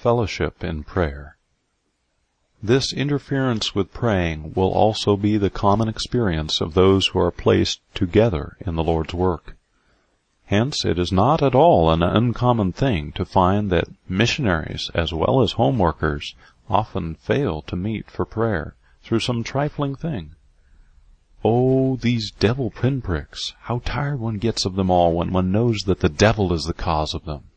fellowship in prayer. This interference with praying will also be the common experience of those who are placed together in the Lord's work. Hence, it is not at all an uncommon thing to find that missionaries as well as home workers often fail to meet for prayer through some trifling thing. Oh, these devil pinpricks! How tired one gets of them all when one knows that the devil is the cause of them.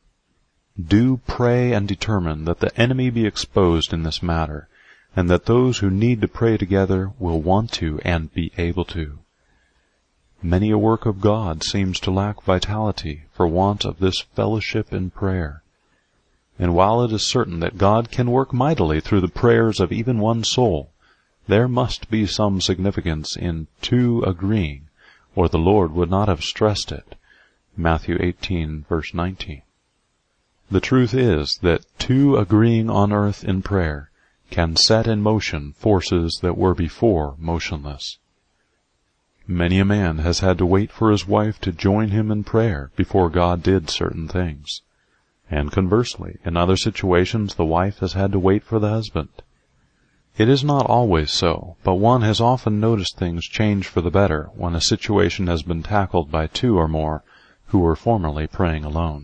Do pray and determine that the enemy be exposed in this matter, and that those who need to pray together will want to and be able to. Many a work of God seems to lack vitality for want of this fellowship in prayer. And while it is certain that God can work mightily through the prayers of even one soul, there must be some significance in two agreeing, or the Lord would not have stressed it. Matthew 18, verse 19. The truth is that two agreeing on earth in prayer can set in motion forces that were before motionless. Many a man has had to wait for his wife to join him in prayer before God did certain things. And conversely, in other situations the wife has had to wait for the husband. It is not always so, but one has often noticed things change for the better when a situation has been tackled by two or more who were formerly praying alone.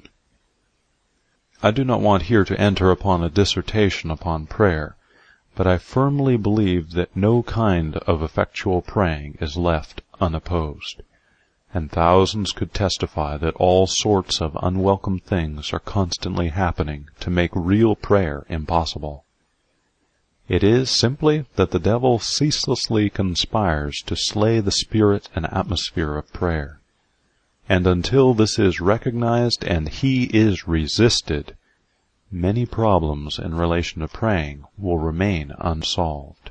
I do not want here to enter upon a dissertation upon prayer, but I firmly believe that no kind of effectual praying is left unopposed, and thousands could testify that all sorts of unwelcome things are constantly happening to make real prayer impossible. It is simply that the devil ceaselessly conspires to slay the spirit and atmosphere of prayer. And until this is recognized and he is resisted, many problems in relation to praying will remain unsolved.